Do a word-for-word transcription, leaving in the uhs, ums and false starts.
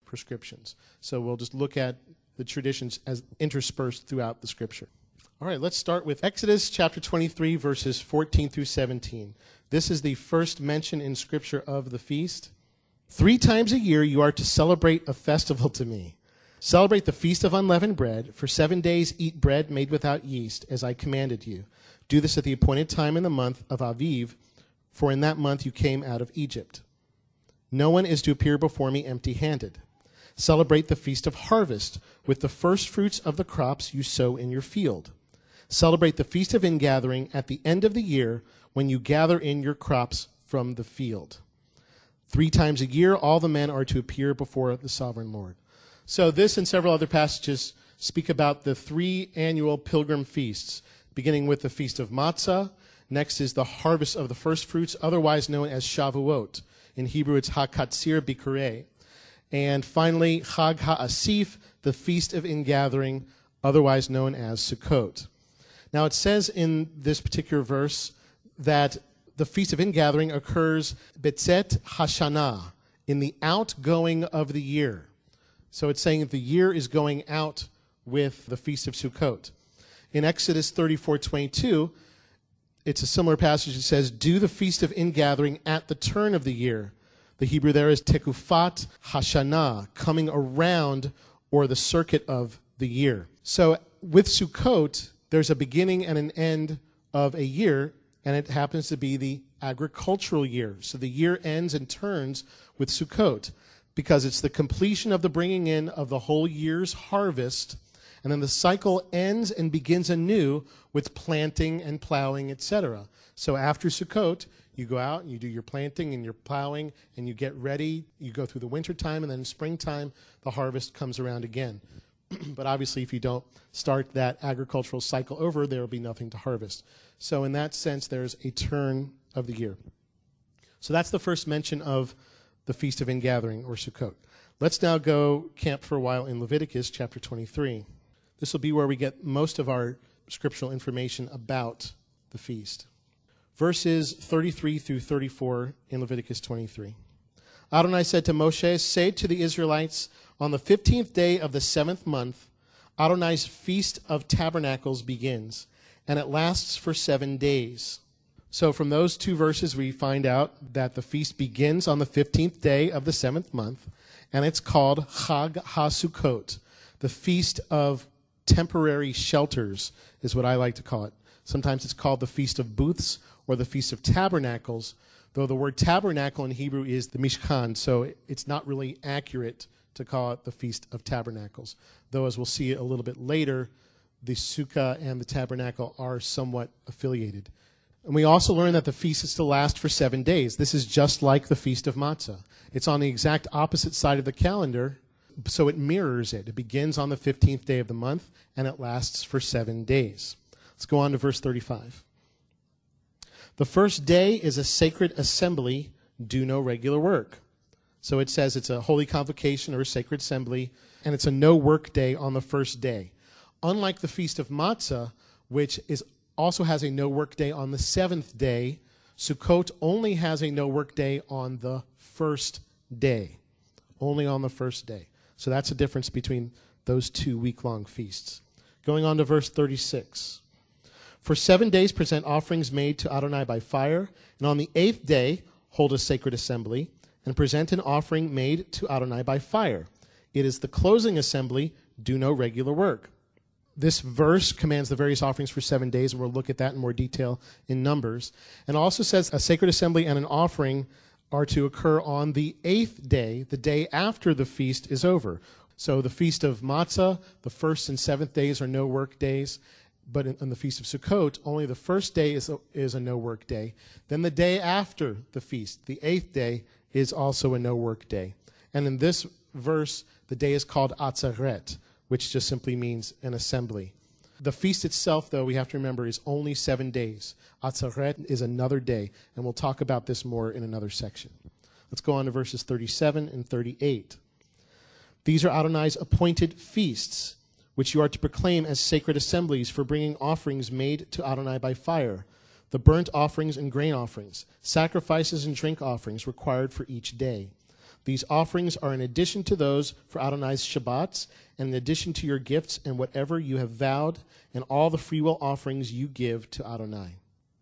prescriptions. So we'll just look at the traditions as interspersed throughout the Scripture. All right, let's start with Exodus chapter twenty-three, verses fourteen through seventeen. This is the first mention in Scripture of the feast. Three times a year you are to celebrate a festival to me. Celebrate the Feast of Unleavened Bread. For seven days eat bread made without yeast, as I commanded you. Do this at the appointed time in the month of Aviv, for in that month you came out of Egypt. No one is to appear before me empty-handed. Celebrate the Feast of Harvest with the first fruits of the crops you sow in your field. Celebrate the Feast of Ingathering at the end of the year when you gather in your crops from the field. Three times a year all the men are to appear before the sovereign Lord. So this and several other passages speak about the three annual pilgrim feasts, beginning with the Feast of Matzah. Next is the harvest of the first fruits, otherwise known as Shavuot. In Hebrew, it's HaKatzir Bikurei. And finally, Chag HaAsif, the Feast of Ingathering, otherwise known as Sukkot. Now, it says in this particular verse that the Feast of Ingathering occurs Betzet Hashanah, in the outgoing of the year. So it's saying that the year is going out with the Feast of Sukkot. In Exodus thirty-four twenty-two, it's a similar passage. It says, do the Feast of Ingathering at the turn of the year. The Hebrew there is Tekufat Hashanah, coming around or the circuit of the year. So with Sukkot, there's a beginning and an end of a year, and it happens to be the agricultural year. So the year ends and turns with Sukkot because it's the completion of the bringing in of the whole year's harvest, and then the cycle ends and begins anew with planting and plowing, et cetera. So after Sukkot, you go out and you do your planting and your plowing and you get ready. You go through the winter time, and then in springtime, the harvest comes around again. But obviously, if you don't start that agricultural cycle over, there will be nothing to harvest. So in that sense, there's a turn of the year. So that's the first mention of the Feast of Ingathering, or Sukkot. Let's now go camp for a while in Leviticus chapter twenty-three. This will be where we get most of our scriptural information about the feast. Verses thirty-three through thirty-four in Leviticus twenty-three. Adonai said to Moshe, say to the Israelites, on the fifteenth day of the seventh month, Adonai's Feast of Tabernacles begins, and it lasts for seven days. So from those two verses, we find out that the feast begins on the fifteenth day of the seventh month, and it's called Chag HaSukkot, the Feast of Temporary Shelters, is what I like to call it. Sometimes it's called the Feast of Booths or the Feast of Tabernacles, though the word tabernacle in Hebrew is the Mishkan, so it's not really accurate to call it the Feast of Tabernacles. Though, as we'll see a little bit later, the Sukkah and the Tabernacle are somewhat affiliated. And we also learn that the feast is to last for seven days. This is just like the Feast of Matzah. It's on the exact opposite side of the calendar, so it mirrors it. It begins on the fifteenth day of the month, and it lasts for seven days. Let's go on to verse thirty-five. The first day is a sacred assembly, do no regular work. So it says it's a holy convocation or a sacred assembly, and it's a no-work day on the first day. Unlike the Feast of Matzah, which is also has a no-work day on the seventh day, Sukkot only has a no-work day on the first day. Only on the first day. So that's the difference between those two week-long feasts. Going on to verse thirty-six. For seven days present offerings made to Adonai by fire, and on the eighth day hold a sacred assembly, and present an offering made to Adonai by fire. It is the closing assembly, do no regular work. This verse commands the various offerings for seven days, and we'll look at that in more detail in Numbers. And also says a sacred assembly and an offering are to occur on the eighth day, the day after the feast is over. So the Feast of Matzah, the first and seventh days are no work days, but in, in the Feast of Sukkot, only the first day is a, is a no work day. Then the day after the feast, the eighth day, is also a no work day. And in this verse, the day is called Atzeret, which just simply means an assembly. The feast itself, though, we have to remember, is only seven days. Atzeret is another day, and we'll talk about this more in another section. Let's go on to verses thirty-seven and thirty-eight. These are Adonai's appointed feasts, which you are to proclaim as sacred assemblies for bringing offerings made to Adonai by fire, the burnt offerings and grain offerings, sacrifices and drink offerings required for each day. These offerings are in addition to those for Adonai's Shabbats, and in addition to your gifts and whatever you have vowed, and all the freewill offerings you give to Adonai.